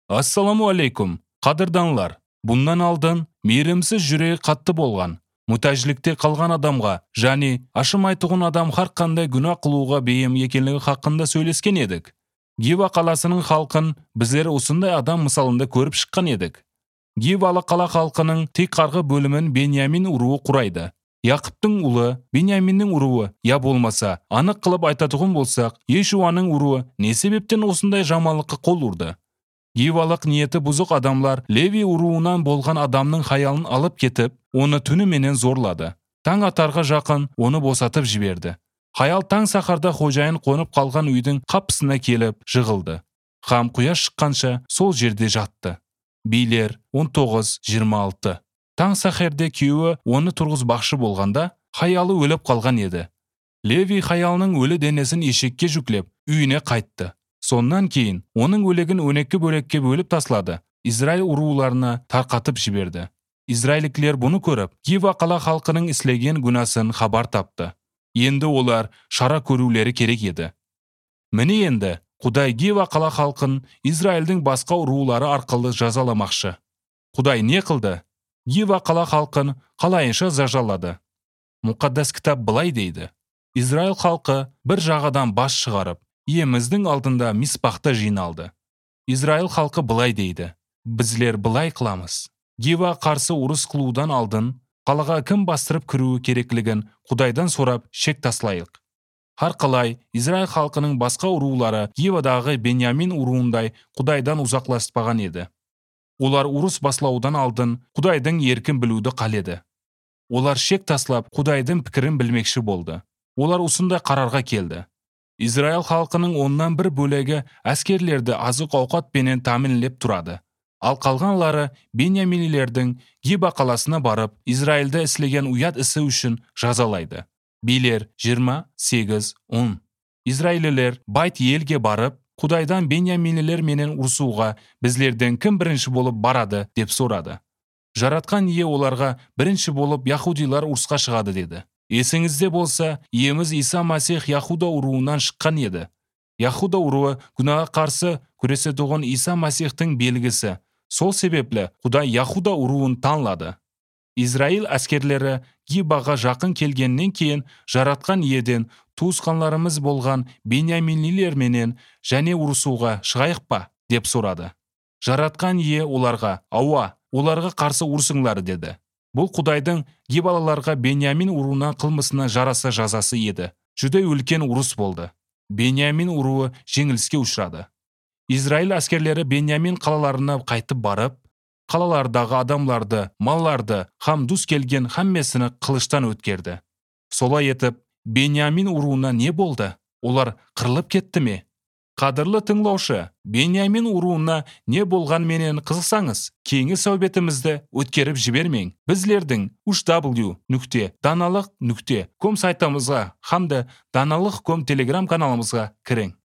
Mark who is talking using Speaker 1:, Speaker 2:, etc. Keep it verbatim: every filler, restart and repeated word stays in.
Speaker 1: Ассаламу алейкум, қадырданлар. Bundan алдын мейірімсіз жүрегі қатты болған, мұтажлікте қалған адамға, және ашымайтұғын адам har қандай күнә қылуға бейім екенлігі хақында сөйлескен едік. Гива қаласының халқын біздер осындай адам мысалында көріп шыққан едік. Гивалы қала халқының тек қарғы бөлімін Беньямин ұруы құрайды. Яқыптың ұлы Беньяминнің ұруы, я болмаса, анық қылып айтатұғын болсақ, Ешуаның ұруы не себептен осындай жамалыққа қол ұрды? Гивалық ниеті бұзық адамлар Леви ұруынан болған адамның хаялын алып кетіп, оны түніменен зорлады. Таң атарға жақын оны босатып жіберді. Хаял таң сахарда қожайын қонып қалған үйдің қапысына келіп жығылды. Хам құяш шыққанша сол жерде жатты. Билер он тоғыз жиырма алты. Таң сахарде күйеуі оны тұрғызбақшы болғанда, хаялы өліп қалған еді. Леви хаялының өлі денесін ешекке жүклеп, үйіне қайтты. Соннан кейін оның өлегін он екі бөлекке бөліп таслады. Израиль ұруыларына тарқатып жіберді. Израильдікілер бұны көріп, Гива қала халқының істеген күнәсін хабар тапты. Енді олар шара көрулері керек еді. Міне енді Құдай Гива қала халқын Израильдің басқа ұруылары арқылы жазаламақшы. Құдай не қылды? Гива қала халқын қалайынша жазалады. Мұқаддас кітап былай дейді: Израиль халқы бір жағадан бас шығарып, иеміздің алдында миспақта жиналды. Израиль халқы былай дейді: Біздер былай қыламыз. Гива қарсы ұрыс қылудан алдын, қалаға кім бастырып кіруі керектігін Құдайдан сұрап шек таслайық. Har қалай, Израиль халқының басқа ұруылары Гивадағы Беньямин ұруындай Құдайдан ұзақласпаған еді. Олар ұрыс баслаудан алдын Құдайдың еркін білуді қаледі. Олар шек таслап Құдайдың пікірін білмекші болды. Олар осындай қарарға келді: Израиль халқының оннан бір бөлегі әскерлерді азық ауқатпенен тәмінлеп тұрады. Ал қалғанлары Беньяминилердің Гива қаласына барып, Израильді істеген ұят ісі үшін жазалайды. Билер жиырма сегіз он. Израилілер байт елге барып, Құдайдан Беньяминилер менен ұрсуға біздерден кім бірінші болып барады деп сұрады. Жаратқан ие оларға бірінші болып яхудилар ұрысқа шығады деді. Есіңізде болса, иеміз Иса Масих Яхуда ұруынан шыққан еді. Яхуда ұруы күнәға қарсы күресетұғын Иса Масихтың белгісі. Сол себеплі Құдай Яхуда ұруын танлады. Израиль әскерлері Гиваға жақын келгеннен кейін жаратқан иеден туысқанларымыз болған Беньяминилер менен және ұрысуға шығайық па деп сұрады. Жаратқан ие оларға: ауа, оларға қарсы ұрсыңлар деді. Бұл Құдайдың Гивалыларға Беньямин ұруынан қылмысына жараса жазасы еді. Жүдей үлкен ұрыс болды. Беньямин ұруы жеңіліске ұшырады. Израиль әскерлері Беньямин қалаларына қайтып барып, қалалардағы адамларды, малларды, хам дұс келген хаммесіні қылыштан өткерді. Солай етіп, Беньямин ұруына не болды? Олар қырылып кетті ме? Қадірлі тыңлаушы, Беньямин ұруына не болған менен қызықсаңыз, кейінгі сәубетімізді өткеріп жібермең. Біздердің үш дабл ю нүкте даналық нүкте ком сайтымызға хамды даналық ком телеграм каналымызға кірің.